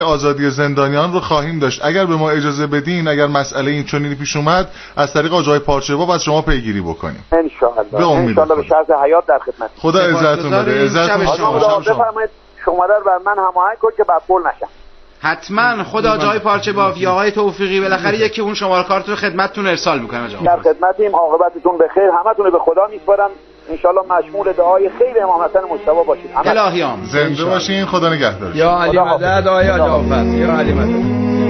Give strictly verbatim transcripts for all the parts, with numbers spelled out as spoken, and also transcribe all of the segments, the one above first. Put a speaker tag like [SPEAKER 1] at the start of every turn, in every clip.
[SPEAKER 1] آزادی زندانیان رو خواهیم داشت. اگر به ما اجازه بدین، اگر مسئله این چنینی پیش اومد، از طریق آقای پارچه‌باب از شما پیگیری بکنیم
[SPEAKER 2] ان شاء الله. ان شاء الله به شرط حیات در خدمت.
[SPEAKER 1] خدا عزتتون بده. عزتتون شما.
[SPEAKER 2] بفرمایید شماره رو بر من هماهنگ کنید که بدبول نشم.
[SPEAKER 3] حتما. خدا جای پارچه‌باف یا آقای توفیقی بالاخره یکی اون شماره کارت رو خدمتتون ارسال میکنه.
[SPEAKER 2] در خدمتیم. عاقبتتون بخیر. همتون رو به خدا میسپارم. ان شاء الله مشمول دعای خیر امام حسن مجتبی باشید.
[SPEAKER 3] الهیام
[SPEAKER 1] زنده باشین. خدا نگهدار.
[SPEAKER 4] یا علی مدد آیا جعفر. یا علی مدد.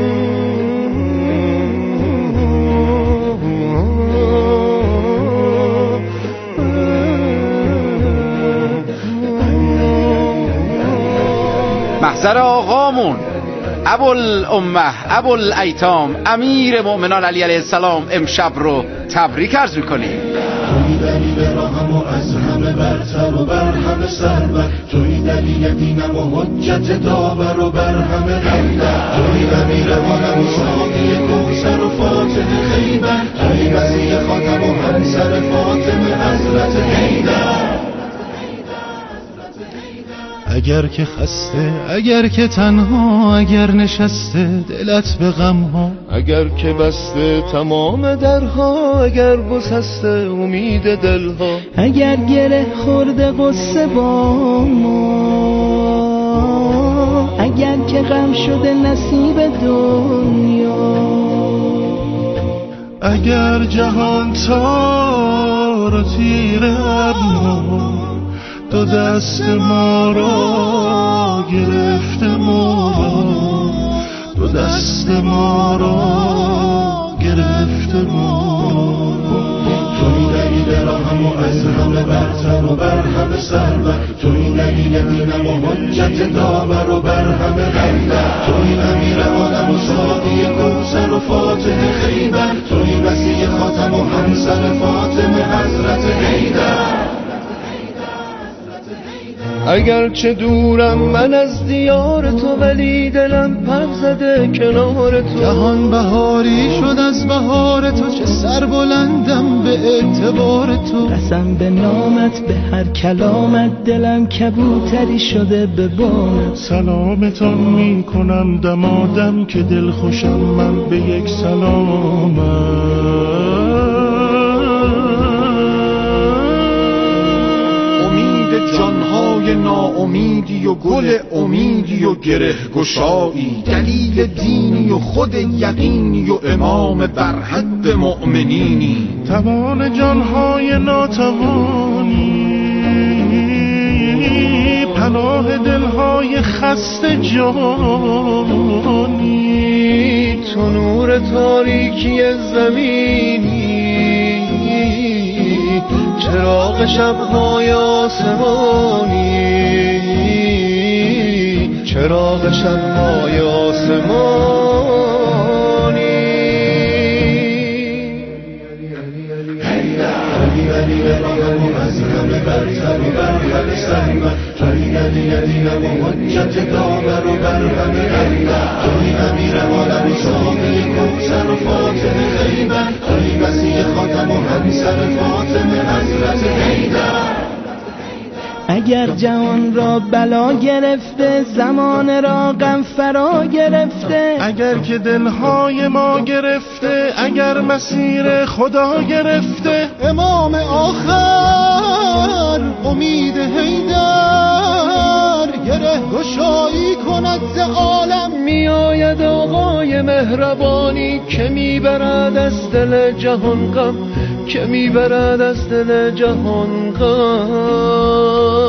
[SPEAKER 3] محضر آقامون ابوالامه ابوالایتام امیر مؤمنان علی علیه السلام امشب رو تبریک عرض میکنیم.
[SPEAKER 5] توی دلیل راهم و از همه برتر و بر همه سربر، توی دلیل دینم و حجت داور و بر همه غیبر، توی امیر مانم و ساقی کوثر و فاتح خیبر، توی مسیح خاتم و همسر فاطمه حضرت حیدر. اگر که خسته، اگر که تنها، اگر نشسته دلت به غم ها، اگر که بسته تمام درها، اگر گسسته امید دلها، اگر گره خورده قصه با ما، اگر که غم شده نصیب دنیا، اگر جهان تار و تیر ابرها دو دست ما را گرفته، ما را دو دست ما را گرفته، ما توی دلیل راهم و از همه برتر و بر همه سربر، توی دلیل دینم و حجت داور و بر همه غیبر، توی امیر عالم و ساقی کوثر و فاتح خیبر، توی مسیح خاتم و همسر فاطمه حضرت حیدر. اگرچه دورم من از دیار تو، ولی دلم پر زده کنار تو، جهان بهاری شد از بهار تو، چه سر بلندم به اعتبار تو، قسم به نامت به هر کلامت، دلم کبوتری شده به بامت، سلامتان می کنم دمادم که دل خوشم من به یک سلامت. جانهای ناامیدی و گل امیدی و گره گشایی، دلیل دینی و خود یقینی و امام برحد مؤمنینی، توان جانهای ناتوانی، پناه دلهای خسته جانی، تو نور تاریکی زمینی، چراغ شب‌های آسمانی، چراغ شب‌های آسمانی. علی علی راهم و از همه برتر و بر همه سربر، توی علی دینم و حجت داور و بر همه غیبر، توی امیر عالم و ساقی کوثر و فاتح خیبر، توی مسیح خاتم و همسر فاطمه حضرت حیدر. اگر جهان را بلا گرفته، زمان را غم فرا گرفته، اگر که دلهای ما گرفته، اگر مسیر خدا گرفته، امام آخر امید حیدر گره گشایی کند ز عالم، می آید آقای مهربانی که می برد از دل جهان غم، که می برد از دل جهان غم.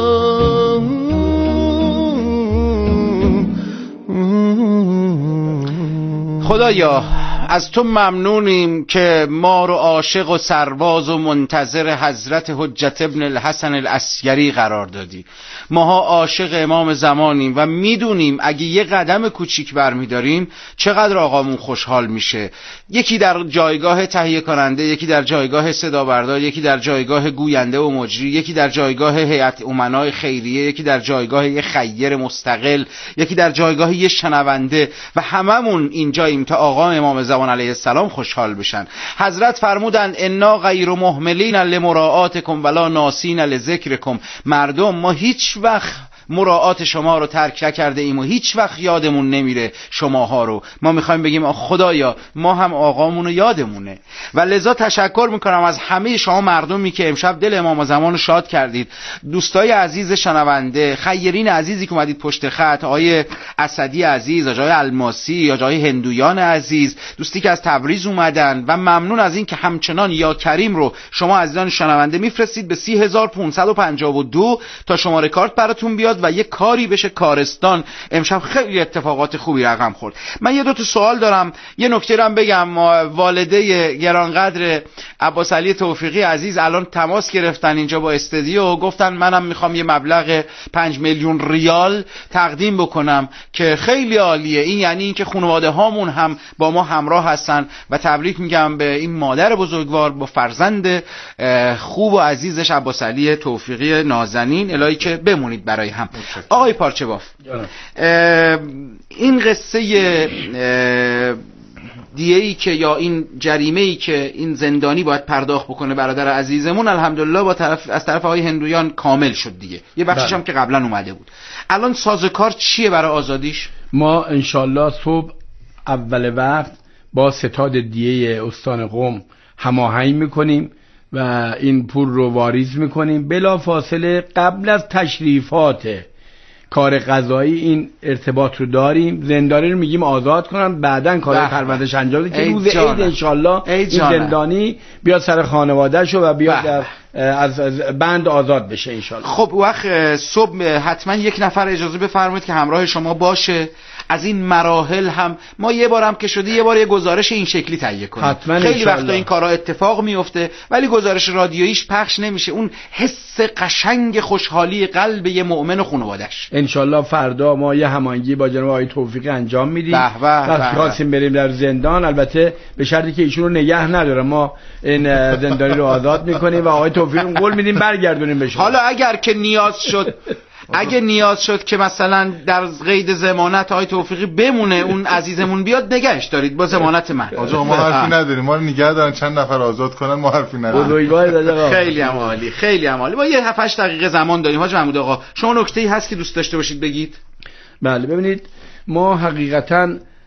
[SPEAKER 3] خدایا از تو ممنونیم که ما رو عاشق و سرباز و منتظر حضرت حجت ابن الحسن العسکری قرار دادی. ماها عاشق امام زمانیم و میدونیم اگه یه قدم کوچیک برمیداریم چقدر آقامون خوشحال میشه. یکی در جایگاه تهیه کننده، یکی در جایگاه صدا بردار، یکی در جایگاه گوینده و مجری، یکی در جایگاه هیئت امنای خیریه، یکی در جایگاه یه خیر مستقل، یکی در جایگاه یه شنونده و هممون اینجاییم تا آقا امام زمان علیه السلام خوشحال بشن. حضرت فرمودن انا غیر مهملین لمراعاتکم ولا ناسین لذکرکم. مردم ما هیچ وقت مراعات شما رو ترک نکرده ایم و هیچ وقت یادمون نمیره شماها رو. ما میخوایم بگیم خدایا ما هم آقامون رو یادمونه. و لذا تشکر میکنم از همه شما مردمی که امشب دل امام زمان رو شاد کردید. دوستای عزیز شنونده، خیرین عزیزی که اومدید پشت خط، آقای اسدی عزیز، آقای الماسی، آقای هندویان عزیز، دوستی که از تبریز اومدن، و ممنون از این که همچنان یا کریم رو شما عزیزان شنونده میفرستید به سی هزار و پانصد و پنجاه و دو تا شماره کارت براتون بیاد و یه کاری بشه کارستان. امشب خیلی اتفاقات خوبی رقم خورد. من یه دو تا سوال دارم، یه نکته رو هم بگم. والده گرانقدر عباس علی توفیقی عزیز الان تماس گرفتن اینجا با استودیو و گفتن منم میخوام یه مبلغ پنج میلیون ریال تقدیم بکنم که خیلی عالیه. این یعنی اینکه خانواده هامون هم با ما همراه هستن و تبریک میگم به این مادر بزرگوار با فرزند خوب و عزیزش عباس علی توفیقی نازنین. الهی که بمونید برای هم. آقای پارچه‌باف، این قصه دیه‌ای که یا این جریمه‌ای که این زندانی باید پرداخت بکنه برادر عزیزمون، الحمدلله با طرف از طرف آقای هندویان کامل شد دیگه. یه بخشش هم که قبلا اومده بود. الان سازوکار چیه برای آزادیش؟
[SPEAKER 4] ما انشالله صبح اول وقت با ستاد دیه استان قم هماهنگ میکنیم و این پول رو واریز میکنیم. بلا فاصله قبل از تشریفات کار قضایی این ارتباط رو داریم. زندانی رو میگیم آزاد کنن، بعدن کار پروندهش انجام بده که روز عید انشالله این زندانی بیاد سر خانواده‌شو و بیاد در از بند آزاد بشه انشالله.
[SPEAKER 3] خب وقت صبح حتما یک نفر اجازه بفرمایید که همراه شما باشه. از این مراحل هم ما یه بارم که شده یه بار یه گزارش این شکلی تهیه کنیم. خیلی وقتا این کارا اتفاق میفته ولی گزارش رادیوییش پخش نمیشه. اون حس قشنگ خوشحالی قلب یه مؤمن و خانواده‌اش.
[SPEAKER 4] انشالله فردا ما یه هماهنگی با جناب آقای توفیقی انجام میدیم. وقتی خواستیم بریم در زندان، البته به شرطی که ایشون رو نگه نداره، ما این زندانی رو آزاد میکنیم و آقای توفیقی قول میدیم برگردونیم بهش.
[SPEAKER 3] حالا اگر که نیاز شد اگه نیاز شد که مثلا در قید ضمانت آقای توفیقی بمونه، اون عزیزمون بیاد نگهش دارید با ضمانت من.
[SPEAKER 1] آقا ما حرفی نداریم، ما رو نگه دارن چند نفر آزاد کنن، ما حرفی نداریم.
[SPEAKER 3] خیلی هم عالی، خیلی هم عالی. ما یه هفت هشت دقیقه زمان داریم. حاج محمود آقا شما نکته‌ای هست که دوست داشته باشید بگید؟
[SPEAKER 4] بله ببینید، ما حقیقتاً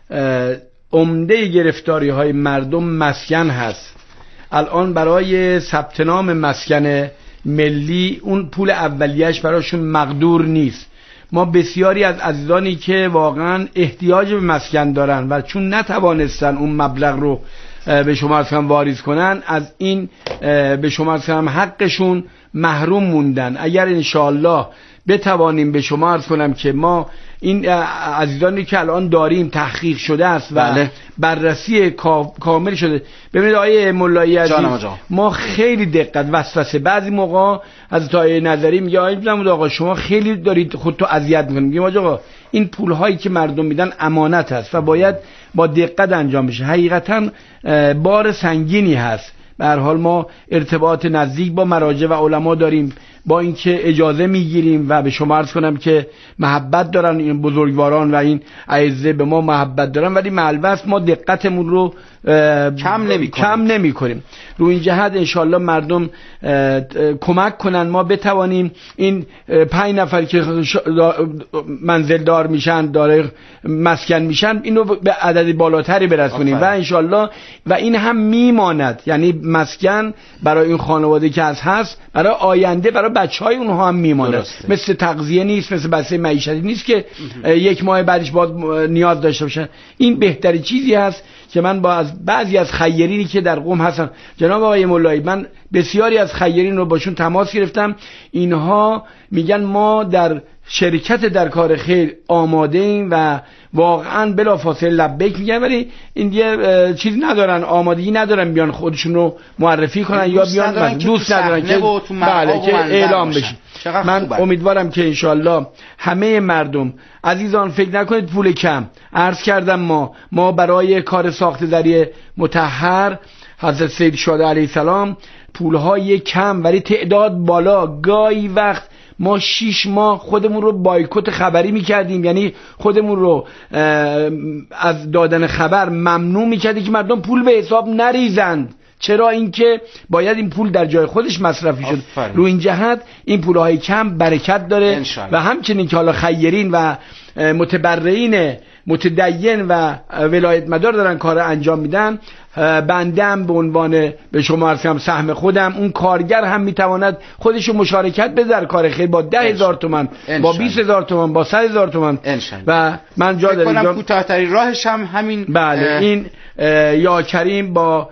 [SPEAKER 4] عمده گرفتاری های مردم مسکن هست. الان برای ثبت نام مسکن ملی اون پول اولیه‌اش براشون مقدور نیست. ما بسیاری از عزیزانی که واقعا احتیاج به مسکن دارن و چون نتوانستن اون مبلغ رو به شما اصلا واریز کنن، از این به شما اصلا حقشون محروم موندن. اگر انشاءالله بتوانیم به شما عرض کنم که ما این عزیزانی که الان داریم تحقیق شده است و
[SPEAKER 3] بله.
[SPEAKER 4] بررسی کامل شده. ببینید آیه مولایی عزیز، ما خیلی دقت وسوسه بعضی موقع از تای نظری میگه آیه آقا شما خیلی دارید خودتو اذیت میکنید. میگم آقا این پول هایی که مردم میدن امانت هست و باید با دقت انجام بشه. حقیقتا بار سنگینی هست. به هر حال ما ارتباط نزدیک با مراجع و علما داریم، با اینکه اجازه میگیریم و به شما عرض کنم که محبت دارن این بزرگواران و این اعزه به ما محبت دارن، ولی معلومه ما دقتمون رو
[SPEAKER 3] کم نمی کنیم.
[SPEAKER 4] کم نمی کنیم. رو این جهت انشالله مردم کمک کنن ما بتوانیم این پنج نفر که منزل دار میشن، داره مسکن میشن، اینو به عدد بالاتری برسونیم و انشالله و این هم میماند. یعنی مسکن برای این خانواده که از هست برای آینده برای بچهای اونها هم میماند. مثل تغذیه نیست، مثل بسته معیشتی نیست که یک ماه بعدش باز نیاز داشته باشن. این بهترین چیزی هست که من با از بعضی از خیرینی که در قم هستن، جناب آقای مولایی، من بسیاری از خیرین رو باشون تماس گرفتم. اینها میگن ما در شرکت در کار خیر آماده ایم و واقعا بلافاصله لبیک میگن، ولی این دیگه چیزی ندارن، آمادگی ندارن بیان خودشون رو معرفی کنن یا بیان دوست ندارن که بله که اعلام بشه. من امیدوارم که انشالله همه مردم عزیزان فکر نکنید پول کم. عرض کردم ما ما برای کار ساخت ذریعه مطهر حضرت سید شهدا علیه السلام پولهای کم ولی تعداد بالا. گاهی وقت ما شیش ماه خودمون رو بایکوت خبری میکردیم، یعنی خودمون رو از دادن خبر ممنوع میکردیم که مردم پول به حساب نریزند. چرا؟ اینکه باید این پول در جای خودش مصرفی شد. رو این جهت این پولهای کم برکت داره و همچنین که حالا خیرین و متبرعین متدین و ولایت مدار دارن کار انجام میدن، بندم به عنوان به شما عرض کنم سهم خودم، اون کارگر هم میتواند خودشو مشارکت بده در کار خیر با ده هزار تومان، با بیست هزار تومان، با صد هزار تومان. و من جا دارم
[SPEAKER 3] کوتاه‌ترین راهش هم همین
[SPEAKER 4] بله این یا کریم با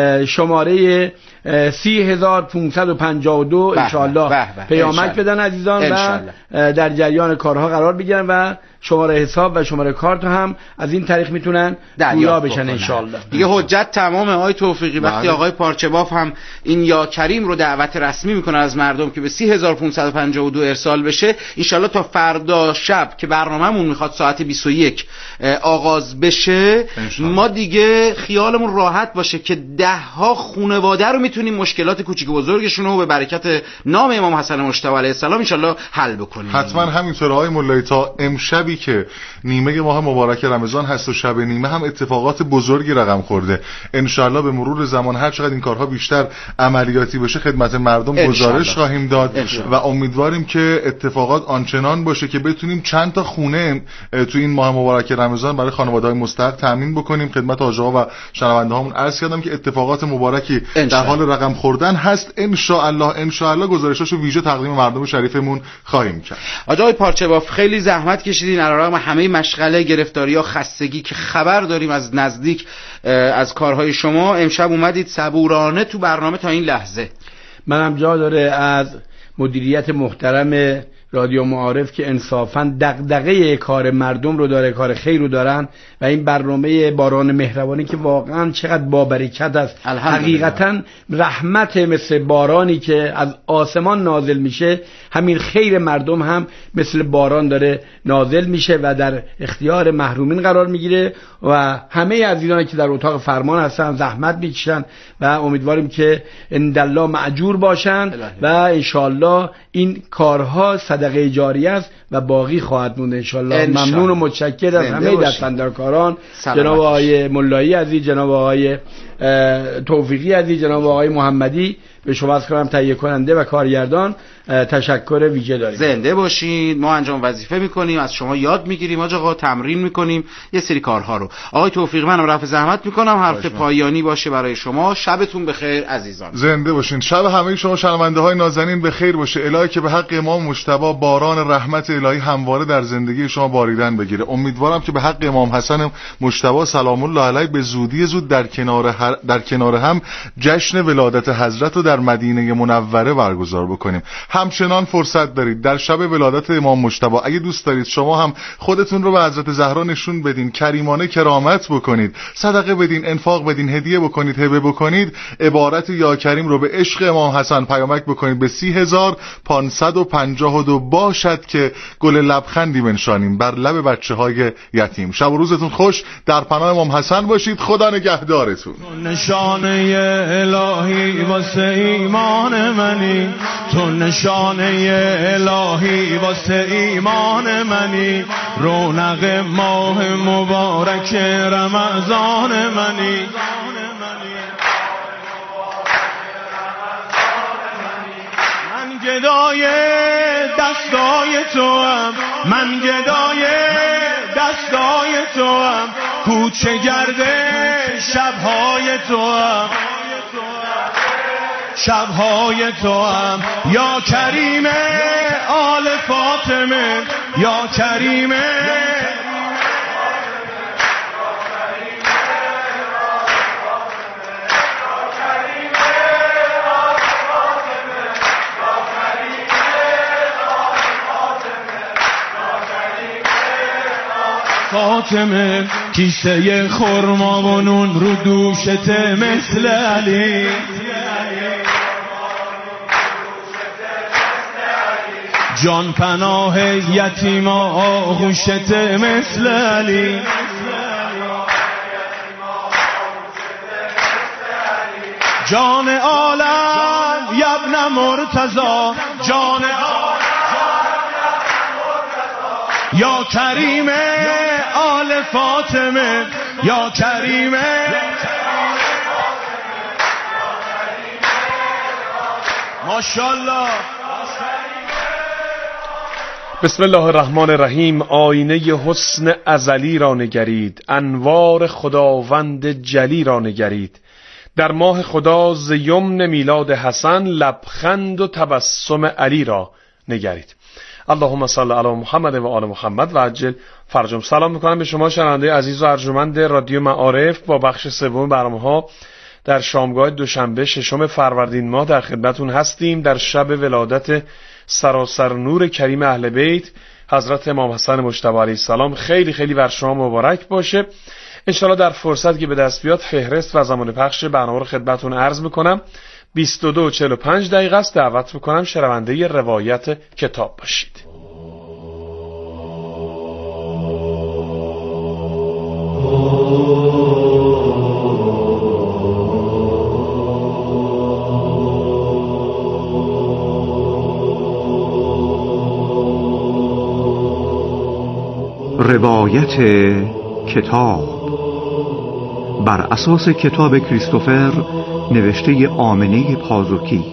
[SPEAKER 4] شماره سی هزار پانصد و پنجاه و دو انشاءالله پیامک بدن عزیزان و در جریان کارها قرار بگیرن و شماره حساب و شماره کارت هم از این طریق میتونن گویا بشن انشاءالله.
[SPEAKER 3] دیگه حجت تمام آقای توفیقی. وقتی آقای پارچه‌باف هم این یا کریم رو دعوت رسمی میکنه از مردم که به سی هزار و پانصد و پنجاه و دو ارسال بشه، انشاءالله تا فردا شب که برنامه‌مون میخواد ساعت بیست و یک آغاز بشه ما دیگه خیالمون راحت باشه که ده ها خانواده رو میتونیم مشکلات کوچیک و بزرگشون رو به برکت نام امام حسن مجتبی علیه السلام انشاءالله حل بکنیم.
[SPEAKER 1] حتما همینطور آقای مولایی. تا امشبی که نیمه ماه مبارک رمضان هست و شب نیمه هم اتفاقات بزرگی رقم خورده، انشاءالله به مرور زمان هر چقدر این کارها بیشتر عملیاتی بشه خدمت مردم گزارش خواهیم داد و امیدواریم که اتفاقات آنچنان باشه که بتونیم چند تا خونه تو این ماه مبارک رمضان برای خانواده‌های مستحق تامین بکنیم. خدمت آقا و شنونده هامون عرض کردم که اتفاقات مبارکی در حال رقم خوردن هست. انشاءالله انشاءالله گزارشاشو ویژه تقدیم مردم شریفمون خواهیم کرد.
[SPEAKER 3] آقای پارچه‌باف خیلی زحمت کشیدین علیرغم همه مشغله، گرفتاری ها، خستگی که خبر داریم از نزدیک از کارهای شما. امشب اومدید صبورانه تو برنامه تا این لحظه.
[SPEAKER 4] منم جا داره از مدیریت محترم رادیو معارف که انصافاً دغدغه کار مردم رو داره، کار خیر رو دارن و این برنامه باران مهربانی که واقعاً چقدر با برکت است. حقیقتاً رحمت مثل بارانی که از آسمان نازل میشه، همین خیر مردم هم مثل باران داره نازل میشه و در اختیار محرومین قرار میگیره و همه عزیزانی که در اتاق فرمان هستن زحمت میکشن و امیدواریم که اندالله مأجور باشند و انشالله این کارها صدقه جاری است و باقی خواهد موند انشالله. ممنون و متشکر از همه دستاندرکاران، جناب آقای مولایی عزیز، جناب آقای توفیقی عزیز، جناب آقای محمدی، به شما از کنم تهیه کننده و کارگردان تشکر ویژه داریم.
[SPEAKER 3] زنده باشین. ما انجام وظیفه میکنیم، از شما یاد میگیریم، آقا تمرین میکنیم یه سری کارها رو. آقای توفیقی منم رفع زحمت میکنم، حرف پایانی باشه برای شما. شبتون بخیر عزیزان.
[SPEAKER 1] زنده باشین. شب همه شما شنونده های نازنین بخیر باشه. الهی که به حق امام مجتبی باران رحمت الهی همواره در زندگی شما باریدن بگیره. امیدوارم که به حق امام حسن مجتبی سلام الله علیه به زودی زود در کنار هر... در کنار هم جشن ولادت حضرت رو در مدینه منوره برگزار بکنیم. همچنان فرصت دارید در شب ولادت امام مجتبی اگه دوست دارید شما هم خودتون رو به حضرت زهرا نشون بدین، کریمانه کرامت بکنید، صدقه بدین، انفاق بدین، هدیه بکنید، هبه بکنید، عبارت یا کریم رو به عشق امام حسن پیامک بکنید به سی هزار پانصد و پنجاه و دو باشد که گل لبخندی بنشانیم بر لب بچه های یتیم. شب و روزتون خوش، در پناه امام حسن باشید. خدا نگهدارتون.
[SPEAKER 5] نشانه الهی واسه ایمان منی، تو نشانه الهی واسه ایمان منی، رونق ماه مبارک رمضان منی. من گدای دستای تو هم، من گدای دستای تو هم، کوچه گرده شبهای تو هم، شبهای تو هم، یا کریم آل فاطمه، یا کریم فاطمه، کیسه خرما و نون رو دوشت مثل علی، جان پناه یتیما آغوشت مثل علی، جان عالم یبن مرتضی، جان عالم یا کریم آل فاطمه، یا کریم ماشاءالله. بسم الله الرحمن الرحیم. آینه حسن ازلی را نگرید، انوار خداوند جلی را نگرید. در ماه خدا ز یمن میلاد حسن، لبخند و تبسم علی را نگرید. اللهم صل علی محمد و آل محمد و عجل فرجهم. سلام میکنم به شما شنونده عزیز و ارجمند رادیو معارف. با بخش سوم برنامه‌ها در شامگاه دوشنبه ششم فروردین ماه در خدمتون هستیم. در شب ولادت سراسر نور کریم اهل بیت حضرت امام حسن مجتبی علیه السلام خیلی خیلی بر شما مبارک باشه. انشالله در فرصت که به دست بیاد فهرست و زمان پخش برنامه رو خدمتون عرض میکنم. بیست و دو و چهل و پنج دقیقه است. دعوت میکنم شنونده روایت کتاب باشید.
[SPEAKER 6] روایت کتاب بر اساس کتاب کریستوفر نوشته آمنه پازوکی.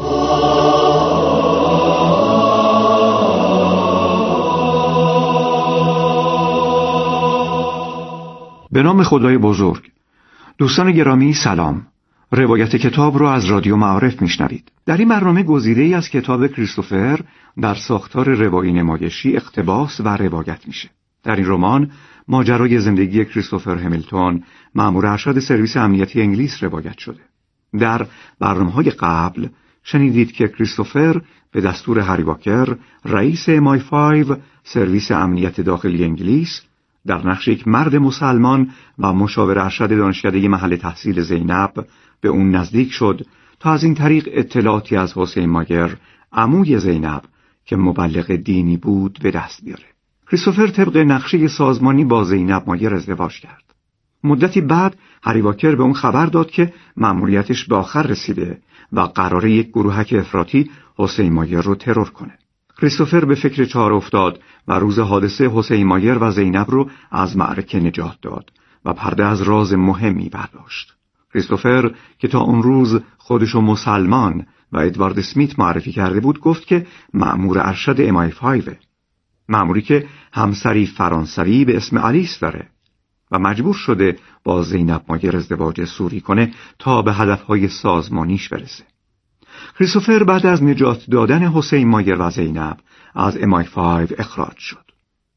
[SPEAKER 6] به نام خدای بزرگ. دوستان گرامی سلام. روایت کتاب را از رادیو معارف میشنوید. در این برنامه گزیده‌ای از کتاب کریستوفر در ساختار روایی نمایشی اقتباس و روایت میشه. در این رمان ماجرای زندگی کریستوفر همیلتون، مأمور ارشد سرویس امنیتی انگلیس روایت شده. در برنامه‌های قبل شنیدید که کریستوفر به دستور هری واکر، رئیس ام آی پنج سرویس امنیت داخلی انگلیس، در نقش یک مرد مسلمان و مشاور ارشد دانشکده محل تحصیل زینب به اون نزدیک شد تا از این طریق اطلاعاتی از حسین مایر، عموی زینب که مبلغ دینی بود، به دست بیاره. کریستوفر طبق نقشه سازمانی با زینب مایر ازدواج کرد. مدتی بعد هری واکر به اون خبر داد که مأموریتش به آخر رسیده و قراره یک گروهک افراطی حسین مایر رو ترور کنه. کریستوفر به فکر چاره افتاد و روز حادثه حسین مایر و زینب رو از معرکه نجات داد و پرده از راز مهمی برداشت. کریستوفر که تا اون روز خودشو مسلمان و ادوارد اسمیت معرفی کرده بود، گفت که مأمور ارشد ام آی پنج، مأموری که همسری فرانسوی به اسم آلیس داره و مجبور شده با زینب مایر ازدواج سوری کنه تا به هدفهای سازمانیش برسه. کریستوفر بعد از نجات دادن حسین مایر و زینب از ام آی پنج اخراج شد.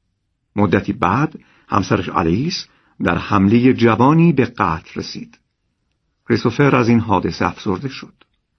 [SPEAKER 6] مدتی بعد همسرش آلیس در حمله جوانی به قتل رسید. کریستوفر از این حادثه افسرده شد.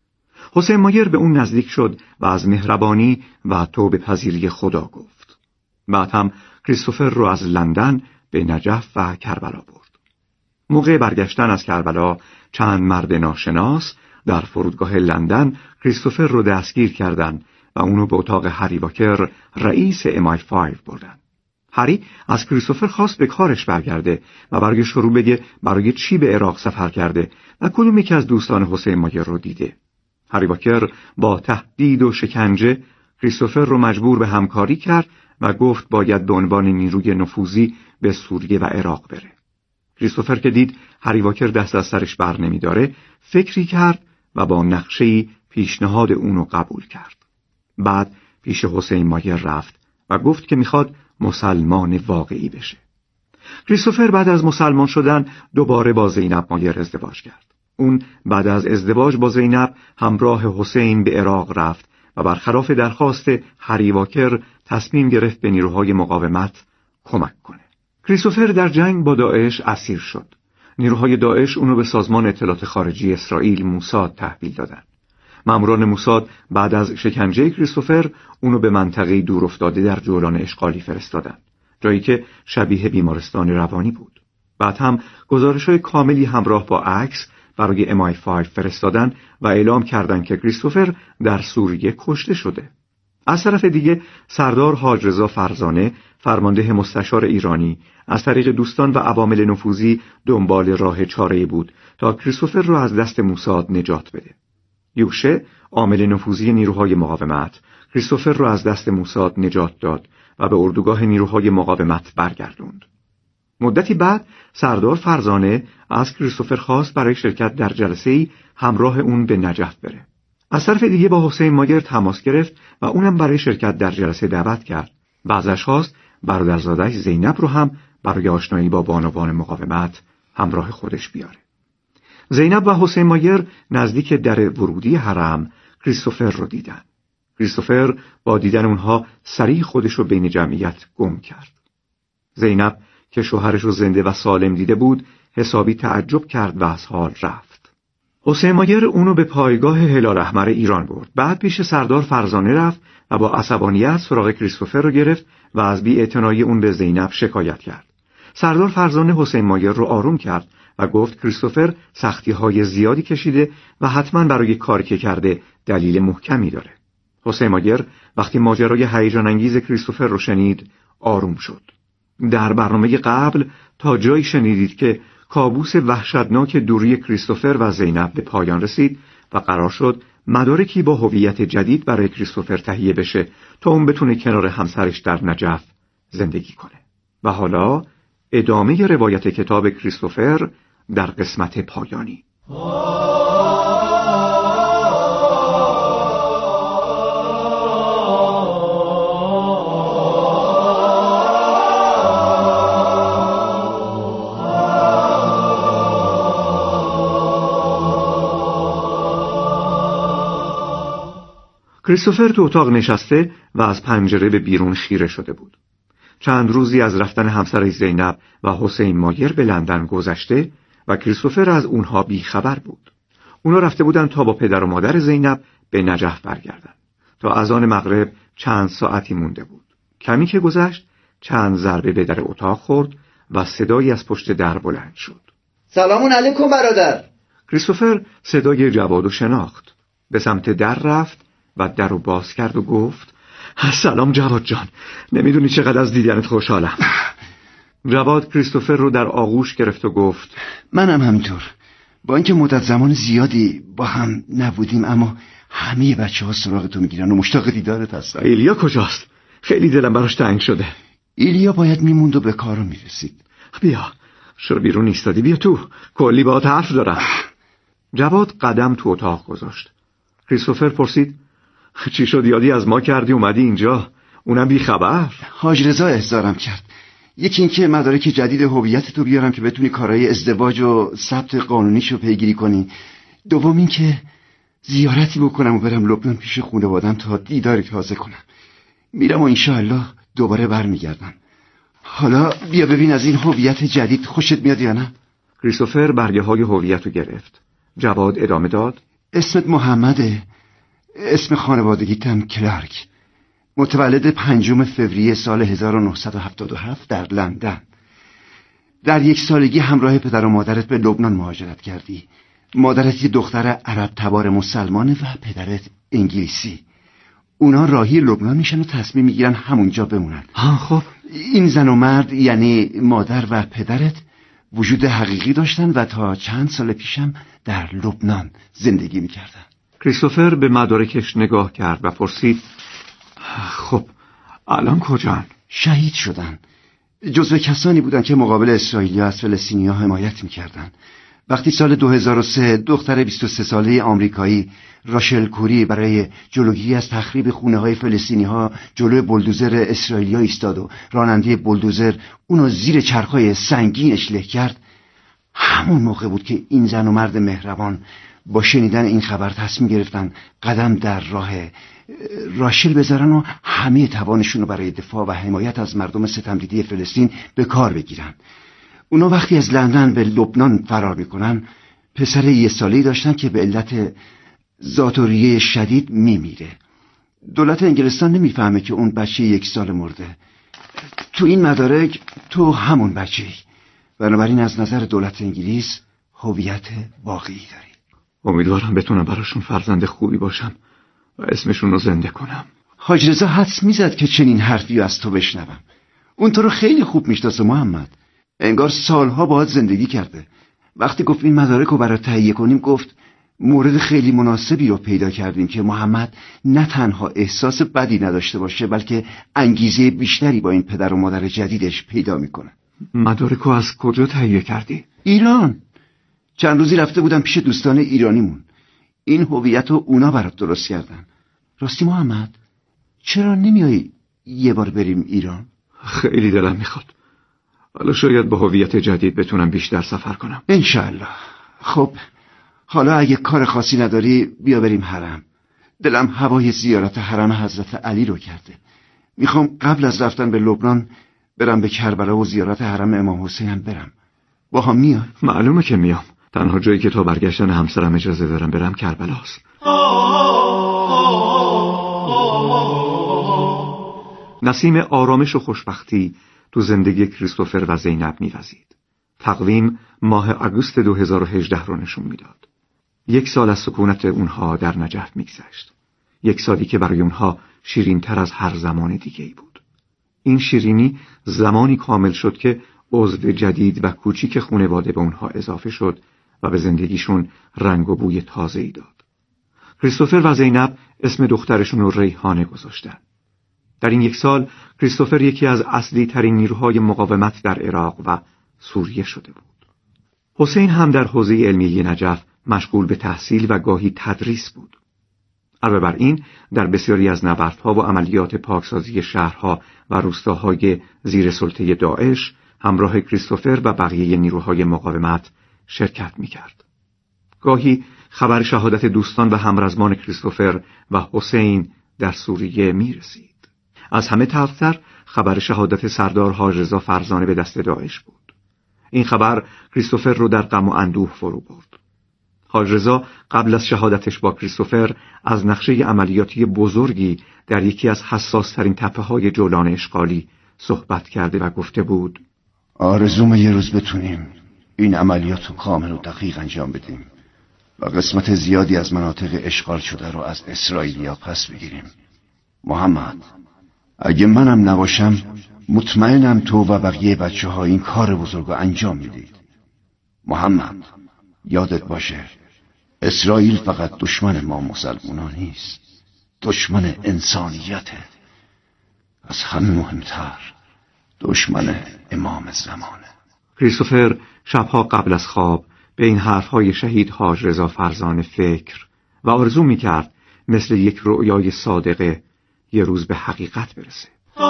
[SPEAKER 6] حسین مایر به اون نزدیک شد و از مهربانی و توبه پذیری خدا گفت. بعد هم کریستوفر رو از لندن به نجف و کربلا برد. موقع برگشتن از کربلا چند مرد ناشناس در فرودگاه لندن کریستوفر رو دستگیر کردند و اونو به اتاق هری واکر، رئیس ام آی پنج، بردن. هری از کریستوفر خواست به کارش برگرده و برای شروع بگه برای چی به عراق سفر کرده و کدوم یکی از دوستان حسین مایر رو دیده. هری واکر با تهدید و شکنجه کریستوفر رو مجبور به همکاری کرد و گفت باید به عنوان نیروی نفوذی به سوریه و عراق بره. کریستوفر که دید هری واکر دست از سرش بر نمیداره، فکری کرد و با نقشه‌ای پیشنهاد اونو قبول کرد. بعد پیش حسین مایر رفت و گفت که میخواد مسلمان واقعی بشه. کریستوفر بعد از مسلمان شدن دوباره با زینب مایر ازدواج کرد. اون بعد از ازدواج با زینب همراه حسین به عراق رفت و برخلاف درخواست هری واکر تصمیم گرفت به نیروهای مقاومت کمک کنه. کریستوفر در جنگ با داعش اسیر شد. نیروهای داعش اونو به سازمان اطلاعات خارجی اسرائیل موساد تحویل دادن. ماموران موساد بعد از شکنجه کریستوفر اونو به منطقه دور افتاده در جولان اشغالی فرستادن، جایی که شبیه بیمارستان روانی بود. بعد هم گزارش‌های کاملی همراه با عکس برای ام آی پنج فرستادن و اعلام کردند که کریستوفر در سوریه کشته شده. از طرف دیگه سردار حاج رضا فرزانه، فرمانده مستشار ایرانی، از طریق دوستان و عوامل نفوذی دنبال راه چاره‌ای بود تا کریستوفر را از دست موساد نجات بده. یوشه، عامل نفوذی نیروهای مقاومت، کریستوفر را از دست موساد نجات داد و به اردوگاه نیروهای مقاومت برگردوند. مدتی بعد سردار فرزانه از کریستوفر خواست برای شرکت در جلسه‌ای همراه اون به نجف بره. از طرف دیگه با حسین مایر تماس گرفت و اونم برای شرکت در جلسه دعوت کرد و ازش خواست برادرزاده‌اش زینب رو هم برای آشنایی با بانوان مقاومت همراه خودش بیاره. زینب و حسین مایر نزدیک در ورودی حرم کریستوفر رو دیدن. کریستوفر با دیدن اونها سریع خودش رو بین جمعیت گم کرد. زینب که شوهرش رو زنده و سالم دیده بود حسابی تعجب کرد و از حال رفت. حسین مایر اونو به پایگاه هلال احمر ایران برد. بعد پیش سردار فرزانه رفت و با عصبانیت سراغ کریستوفر رو گرفت و از بی‌اعتنایی اون به زینب شکایت کرد. سردار فرزانه حسین مایر رو آروم کرد و گفت کریستوفر سختی‌های زیادی کشیده و حتما برای کاری که کرده دلیل محکمی داره. حسین مایر وقتی ماجرای هیجان انگیز کریستوفر رو شنید آروم شد. در برنامه قبل تا جایی شنیدید که کابوس وحشتناک دوری کریستوفر و زینب به پایان رسید و قرار شد مدارکی با هویت جدید برای کریستوفر تهیه بشه تا اون بتونه کنار همسرش در نجف زندگی کنه. و حالا ادامه روایت کتاب کریستوفر در قسمت پایانی. کریستوفر تو اتاق نشسته و از پنجره به بیرون خیره شده بود. چند روزی از رفتن همسرش زینب و حسین مایر به لندن گذشته و کریستوفر از اونها بی خبر بود. اونا رفته بودن تا با پدر و مادر زینب به نجف برگردن. تا اذان مغرب چند ساعتی مونده بود. کمی که گذشت چند ضربه به در اتاق خورد و صدایی از پشت در بلند شد.
[SPEAKER 7] سلام علیکم برادر.
[SPEAKER 6] کریستوفر صدای جوادو شناخت. به سمت در رفت و در رو باز کرد و گفت سلام جواد جان، نمیدونی چقدر از دیدنت خوشحالم. جواد کریستوفر رو در آغوش گرفت و گفت
[SPEAKER 7] منم همینطور. با اینکه مدت زمان زیادی با هم نبودیم اما همه بچه ها سراغ تو میگیرن و مشتاق دیدارت هستن.
[SPEAKER 6] ایلیا کجاست؟ خیلی دلم براش تنگ شده.
[SPEAKER 7] ایلیا باید میموند و به کارو میرسید.
[SPEAKER 6] بیا، چرا بیرون ایستادی؟ بیا تو، کلی باهات حرف دارم. جواد قدم تو اتاق گذاشت. کریستوفر پرسید چی شد یادی از ما کردی اومدی اینجا؟ اونم بی خبر؟
[SPEAKER 7] حاج رضا احضارم کرد. یکی این که مدارک جدید هویت تو بیارم که بتونی کارهای ازدواج و ثبت قانونیشو پیگیری کنی. دوم این که زیارتی بکنم و برم لبنان پیش خانواده‌ام تا دیدار تازه کنم. میرم و انشاءالله دوباره برمیگردم. حالا بیا ببین از این هویت جدید خوشت میاد یا نه؟
[SPEAKER 6] کریستوفر برگه های هویت رو گرفت. جواد ادامه داد
[SPEAKER 7] اسمت محمده، اسم خانوادگیتم کلارک، متولد پنجم فوریه سال هزار و نهصد و هفتاد و هفت در لندن. در یک سالگی همراه پدر و مادرت به لبنان مهاجرت کردی. مادرت یه دختر عرب تبار مسلمانه و پدرت انگلیسی. اونا راهی لبنان میشن و تصمیم میگیرن همونجا بمونن.
[SPEAKER 6] ها خب
[SPEAKER 7] این زن و مرد یعنی مادر و پدرت وجود حقیقی داشتن و تا چند سال پیشم در لبنان زندگی میکردن.
[SPEAKER 6] کریستوفر به مدارکش نگاه کرد و پرسید خب الان کجان؟
[SPEAKER 7] شهید شدن. جزو کسانی بودن که مقابل اسرائیلیا از فلسطینیا حمایت میکردن. وقتی سال دو هزار و سه دختر بیست و سه ساله آمریکایی راشل کوری برای جلوگیری از تخریب خونه‌های فلسطینی‌ها جلوی بولدوزر اسرائیلیا ایستاد و راننده بولدوزر اونو زیر چرخ‌های سنگینش له کرد، همون موقع بود که این زن و مرد مهربان با شنیدن این خبر تصمیم گرفتن قدم در راه راشل بذارن و همه توانشون رو برای دفاع و حمایت از مردم ستمدیده فلسطین به کار بگیرن. اونا وقتی از لندن به لبنان فرار میکنن پسر یه ساله‌ای داشتن که به علت ذات‌الریه شدید میمیره. دولت انگلستان نمیفهمه که اون بچه یک سال مرده. تو این مدارک تو همون بچه‌ای. بنابراین از نظر دولت انگلیس هویت واقعی داری.
[SPEAKER 6] امیدوارم بتونم براشون فرزند خوبی باشم و اسمشون رو زنده کنم.
[SPEAKER 7] حاج رضا حدس میزد که چنین حرفی از تو بشنوم. اون تو رو خیلی خوب میشناسه محمد. انگار سالها باهات زندگی کرده. وقتی گفت این مدارک رو برای تهیه کنیم گفت مورد خیلی مناسبی رو پیدا کردیم که محمد نه تنها احساس بدی نداشته باشه بلکه انگیزه بیشتری با این پدر و مادر جدیدش پیدا میکنه.
[SPEAKER 6] مدارک رو از کجا تهیه کردی؟
[SPEAKER 7] ایران. چند روزی رفته بودم پیش دوستان ایرانیمون. این هویت رو اونا برات درست کردن. راستی محمد، چرا نمیایی یه بار بریم ایران؟
[SPEAKER 6] خیلی دلم میخواد. حالا شاید با هویت جدید بتونم بیشتر سفر کنم.
[SPEAKER 7] انشالله. خب حالا اگه کار خاصی نداری بیا بریم حرم. دلم هوای زیارت حرم حضرت علی رو کرده. میخوام قبل از رفتن به لبنان برم به کربلا و زیارت حرم امام حسین برم. با هم میای؟
[SPEAKER 6] معلومه که میام. تنها جایی که تا برگشتن همسرم اجازه دارم برم کربلاست. نسیم آرامش و خوشبختی تو زندگی کریستوفر و زینب میوزید. تقویم ماه آگوست دو هزار و هجده رو نشون میداد. یک سال از سکونت اونها در نجف میگذشت. یک سالی که برای اونها شیرین تر از هر زمان دیگه‌ای بود. این شیرینی زمانی کامل شد که عضو جدید و کوچیک خانواده به اونها اضافه شد و به زندگیشون رنگ و بوی تازه‌ای داد. کریستوفر و زینب اسم دخترشون رو ریحانه گذاشتن. در این یک سال کریستوفر یکی از اصلی ترین نیروهای مقاومت در عراق و سوریه شده بود. حسین هم در حوزه علمیه نجف مشغول به تحصیل و گاهی تدریس بود. علاوه بر این در بسیاری از نبردها و عملیات پاکسازی شهرها و روستاهای زیر سلطه داعش همراه کریستوفر و بقیه نیروهای مقاومت شرکت می‌کرد. گاهی خبر شهادت دوستان و همرزمان کریستوفر و حسین در سوریه می‌رسید. از همه تلختر خبر شهادت سردار حاج رضا فرزانه به دست داعش بود. این خبر کریستوفر رو در غم و اندوه فرو برد. حاج رضا قبل از شهادتش با کریستوفر از نقشه عملیاتی بزرگی در یکی از حساس‌ترین تپه‌های جولان اشغالی صحبت کرده و گفته بود:
[SPEAKER 7] آرزوم یه روز بتونیم این عملیات رو کامل و دقیق انجام بدیم و قسمت زیادی از مناطق اشغال شده رو از اسرائیلیا پس بگیریم. محمد، اگه منم نباشم مطمئنم تو و بقیه بچه ها این کار بزرگ رو انجام میدید. محمد، یادت باشه اسرائیل فقط دشمن ما مسلمانان نیست، دشمن انسانیته. از همه مهمتر دشمن امام زمانه.
[SPEAKER 6] کریستوفر شبها قبل از خواب به این حرفهای شهید حاج رضا فرزانه فکر و آرزو میکرد مثل یک رؤیای صادقه یه روز به حقیقت برسه.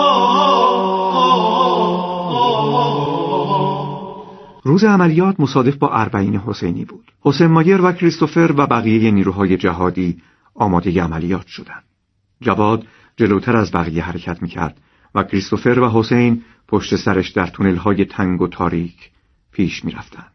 [SPEAKER 6] روز عملیات مصادف با اربعین حسینی بود. حسین مایر و کریستوفر و بقیه نیروهای جهادی آماده عملیات شدند. جواد جلوتر از بقیه حرکت میکرد و کریستوفر و حسین پشت سرش در تونل‌های تنگ و تاریک پیش می‌رفتند.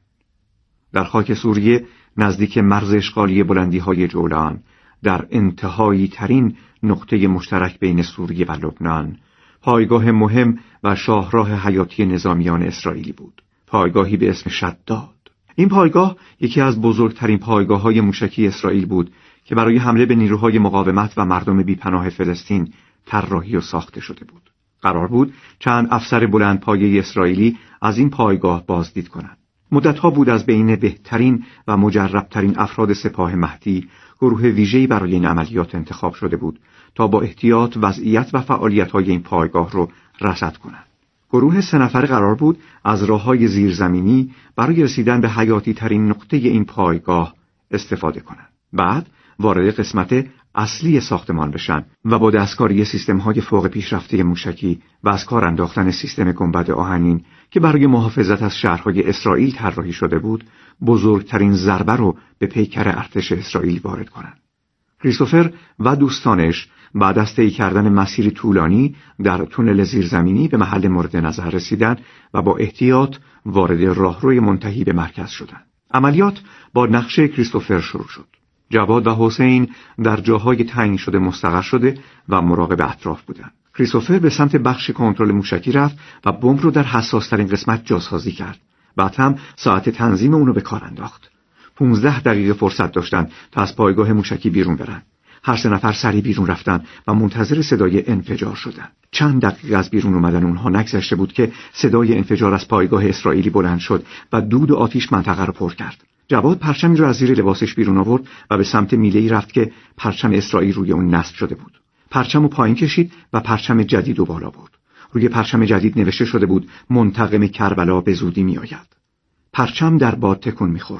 [SPEAKER 6] در خاک سوریه نزدیک مرز اشغالی بلندی‌های جولان در انتهایی ترین نقطه مشترک بین سوریه و لبنان پایگاه مهم و شاهراه حیاتی نظامیان اسرائیلی بود. پایگاهی به اسم شداد. این پایگاه یکی از بزرگترین پایگاه‌های موشکی اسرائیل بود که برای حمله به نیروهای مقاومت و مردم بیپناه فلسطین طراحی و ساخته شده بود. قرار بود چند افسر بلندپایه اسرائیلی از این پایگاه بازدید کنند. مدتها بود از بین بهترین و مجربترین افراد سپاه مهدی گروه ویژه‌ای برای این عملیات انتخاب شده بود تا با احتیاط وضعیت و فعالیت‌های این پایگاه را رصد کنند. گروه سه نفره قرار بود از راه‌های زیرزمینی برای رسیدن به حیاتی ترین نقطه این پایگاه استفاده کنند. بعد وارد قسمت اصلی ساختمان بشن و با دستکاری سیستم‌های فوق پیشرفته موشکی و از کار انداختن سیستم گنبد آهنین که برای محافظت از شهرهای اسرائیل طراحی شده بود، بزرگترین ضربه رو به پیکر ارتش اسرائیل وارد کنند. کریستوفر و دوستانش بعد از طی کردن مسیری طولانی در تونل زیرزمینی به محل مورد نظر رسیدند و با احتیاط وارد راهروی منتهی به مرکز شدند. عملیات با نقشه کریستوفر شروع شد. جواد و حسین در جاهای تعیین شده مستقر شده و مراقب اطراف بودند. کریستوفر به سمت بخش کنترل موشکی رفت و بمب رو در حساس‌ترین قسمت جاسازی کرد. بعد هم ساعت تنظیم اون رو به کار انداخت. پونزده دقیقه فرصت داشتن تا از پایگاه موشکی بیرون برن. هر سه نفر سریع بیرون رفتن و منتظر صدای انفجار شدند. چند دقیقه از بیرون اومدن اونها نگذشته بود که صدای انفجار از پایگاه اسرائیلی بلند شد و دود و آتش منطقه رو پر کرد. جواد پرچمی رو از زیر لباسش بیرون آورد و به سمت میله‌ای رفت که پرچم اسرائیل روی اون نصب شده بود. پرچم رو پایین کشید و پرچم جدید رو بالا برد. روی پرچم جدید نوشته شده بود منتقم کربلا به زودی می آید. پرچم در باد تکون می خورد.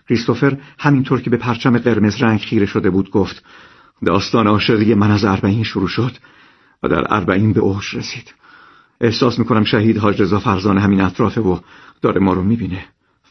[SPEAKER 6] کریستوفر همینطور که به پرچم قرمز رنگ خیره شده بود گفت: داستان عاشقی من از اربعین شروع شد و در اربعین به اوج رسید. احساس میکنم شهید حاج رضا فرزانه همین اطرافه و داره ما رو میبینه.